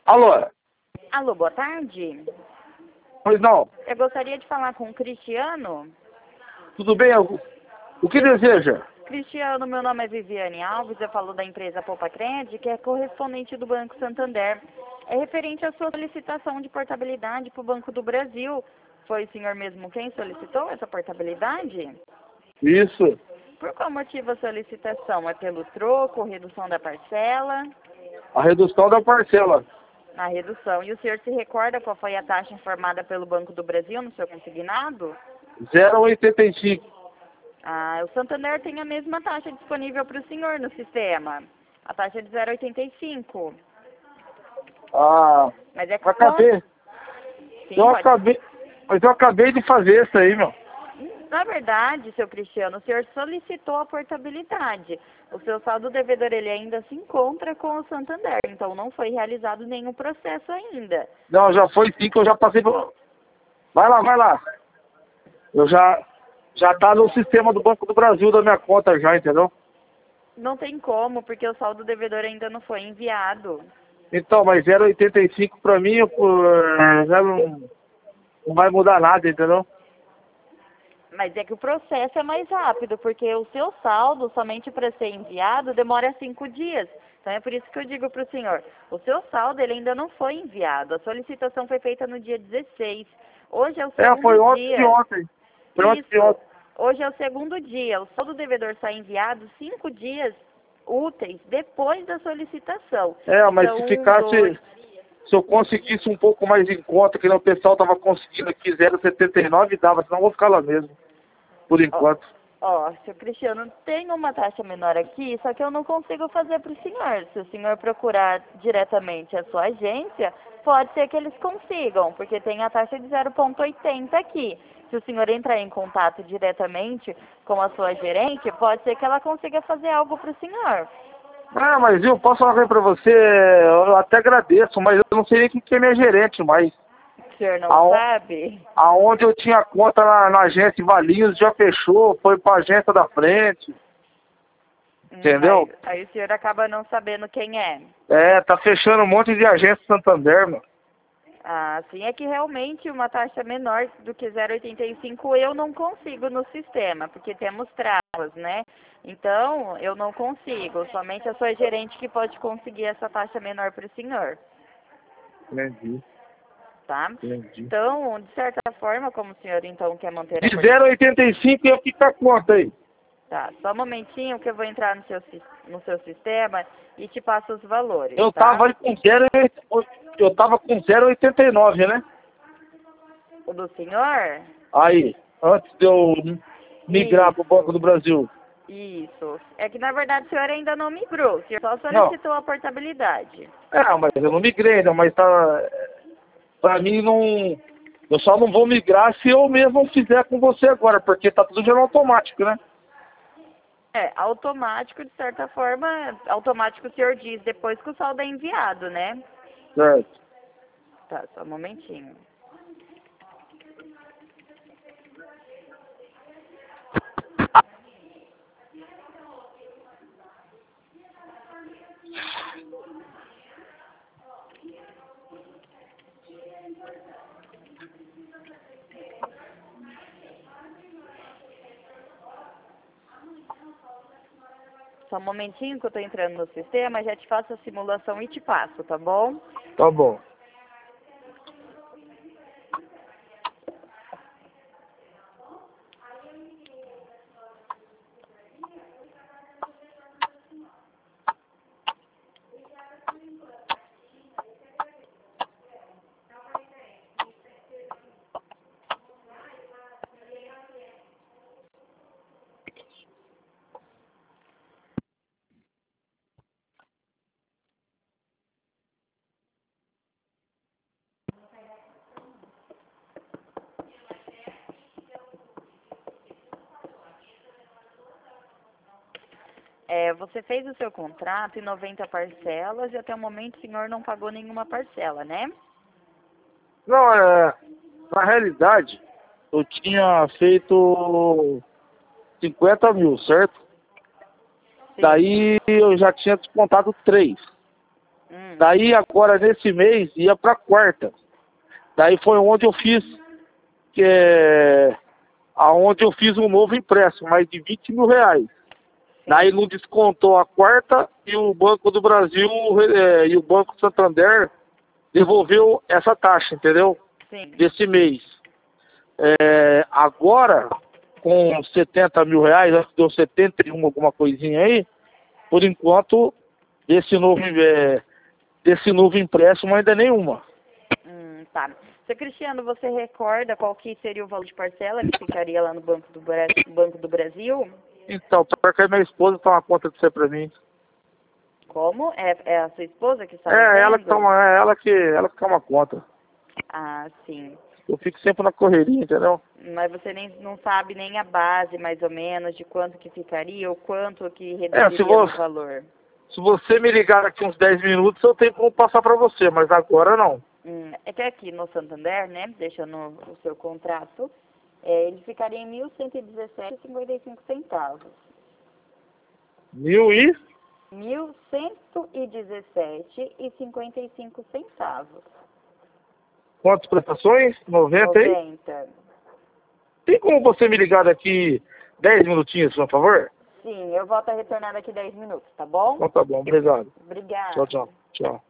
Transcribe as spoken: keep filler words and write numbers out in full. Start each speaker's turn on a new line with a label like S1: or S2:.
S1: Alô?
S2: Alô, boa tarde.
S1: Pois não.
S2: Eu gostaria de falar com o Cristiano.
S1: Tudo bem? O, o que deseja?
S2: Cristiano, meu nome é Viviane Alves, eu falo da empresa Poupa Cred, que é correspondente do Banco Santander. É referente à sua solicitação de portabilidade para o Banco do Brasil. Foi o senhor mesmo quem solicitou essa portabilidade?
S1: Isso.
S2: Por qual motivo a solicitação? É pelo troco, redução da parcela?
S1: A redução da parcela.
S2: Na redução. E o senhor se recorda qual foi a taxa informada pelo Banco do Brasil no seu consignado?
S1: zero vírgula oitenta e cinco.
S2: Ah, o Santander tem a mesma taxa disponível para o senhor no sistema. A taxa é de zero vírgula oitenta e cinco.
S1: Ah,
S2: Mas é que
S1: eu acabei.
S2: Sim,
S1: Eu
S2: pode...
S1: acabei. Mas eu acabei de fazer isso aí, meu.
S2: Na verdade, seu Cristiano, o senhor solicitou a portabilidade. O seu saldo devedor ele ainda se encontra com o Santander, então não foi realizado nenhum processo ainda.
S1: Não, já foi sim que eu já passei por... Vai lá, vai lá. Eu já... Já tá no sistema do Banco do Brasil da minha conta já, entendeu?
S2: Não tem como, porque o saldo devedor ainda não foi enviado.
S1: Então, mas zero vírgula oitenta e cinco pra mim, eu, eh, já não, não vai mudar nada, entendeu?
S2: Mas é que o processo é mais rápido, porque o seu saldo, somente para ser enviado, demora cinco dias. Então é por isso que eu digo para o senhor, o seu saldo ele ainda não foi enviado. A solicitação foi feita no dia dezesseis. Hoje é o segundo
S1: É, foi ontem
S2: dia.
S1: de ontem. Foi ontem de
S2: Isso.
S1: ontem.
S2: Hoje é o segundo dia. O saldo devedor sai enviado cinco dias úteis depois da solicitação.
S1: É, mas
S2: Então,
S1: se
S2: um, dois...
S1: ficasse... Se eu conseguisse um pouco mais em conta, que não, o pessoal tava conseguindo aqui zero vírgula setenta e nove, dava, senão eu vou ficar lá mesmo. Por enquanto.
S2: Ó, seu Cristiano, tem uma taxa menor aqui, só que eu não consigo fazer para o senhor. Se o senhor procurar diretamente a sua agência, pode ser que eles consigam, porque tem a taxa de zero vírgula oitenta aqui. Se o senhor entrar em contato diretamente com a sua gerente, pode ser que ela consiga fazer algo para o senhor.
S1: Ah, mas eu posso falar pra você, eu até agradeço, mas eu não sei nem quem que é minha gerente, mas
S2: O senhor não
S1: aon-
S2: sabe?
S1: aonde eu tinha conta na, na agência em Valinhos já fechou, foi pra agência da frente,
S2: Hum,
S1: entendeu?
S2: aí, aí o senhor acaba não sabendo quem é.
S1: É, tá fechando um monte de agência Santander, mano.
S2: Ah, sim, é que realmente uma taxa menor do que zero vírgula oitenta e cinco eu não consigo no sistema, porque temos travas, né? Então, eu não consigo, somente a sua gerente que pode conseguir essa taxa menor para o senhor,
S1: Entendi,
S2: tá?
S1: entendi.
S2: Então, de certa forma, como o senhor então quer manter a
S1: De
S2: por...
S1: zero vírgula oitenta e cinco eu fico com a conta aí.
S2: Tá, só um momentinho que eu vou entrar no seu, sis- no seu sistema e te passo os valores,
S1: Eu
S2: tá?
S1: tava aí com zero, eu tava com zero vírgula oitenta e nove, né?
S2: O do senhor?
S1: Aí, antes de eu migrar pro Banco
S2: Isso.
S1: do Brasil.
S2: Isso. É que na verdade o senhor ainda não migrou, o senhor só
S1: Não,
S2: solicitou a portabilidade.
S1: é, mas eu não migrei, né? Mas tá. Pra mim não. Eu só não vou migrar se eu mesmo fizer com você agora, porque tá tudo no automático, né?
S2: É, automático, de certa forma, automático o senhor diz depois que o saldo é enviado, né?
S1: Certo.
S2: Tá, só um momentinho. Só um momentinho que eu tô entrando no sistema, já te faço a simulação e te passo, tá bom?
S1: Tá bom.
S2: É, você fez o seu contrato em noventa parcelas e até o momento o senhor não pagou nenhuma parcela, né?
S1: Não, é. Na realidade, eu tinha feito cinquenta mil, certo?
S2: Sim.
S1: Daí eu já tinha descontado três.
S2: Hum.
S1: Daí agora nesse mês ia pra quarta. Daí foi onde eu fiz, que é, aonde eu fiz um novo empréstimo, mais de vinte mil reais.
S2: Sim.
S1: Daí não descontou a quarta e o Banco do Brasil é, e o Banco Santander devolveu essa taxa, entendeu?
S2: Sim.
S1: Desse mês. É, agora, com setenta mil reais, acho que deu setenta e um alguma coisinha aí, por enquanto, desse novo, é, desse novo empréstimo ainda nenhuma.
S2: Hum, tá. Seu Cristiano, você recorda qual que seria o valor de parcela que ficaria lá no Banco do, Bra Banco do Brasil?
S1: Então, porque a minha esposa toma conta disso aí pra mim.
S2: Como? É, é a sua esposa que está
S1: É, ela que
S2: fazendo?
S1: toma, é ela que, ela que toma conta.
S2: Ah, sim.
S1: Eu fico sempre na correria, entendeu?
S2: Mas você nem, não sabe nem a base, mais ou menos, de quanto que ficaria ou quanto que
S1: É, se
S2: reduziria
S1: você,
S2: no valor?
S1: se você me ligar daqui uns dez minutos, eu tenho como passar pra você, mas agora não.
S2: Hum, é que aqui no Santander, né, deixando o seu contrato, é, ele ficaria em mil cento e dezessete reais e cinquenta e cinco centavos.
S1: Mil e?
S2: mil cento e dezessete reais e cinquenta e cinco centavos.
S1: Quantas prestações? noventa aí?
S2: noventa.
S1: Tem como você me ligar daqui dez minutinhos, por favor?
S2: Sim, eu volto a retornar daqui dez minutos, tá bom?
S1: Então tá bom, obrigado.
S2: Obrigada.
S1: Tchau, tchau. Tchau.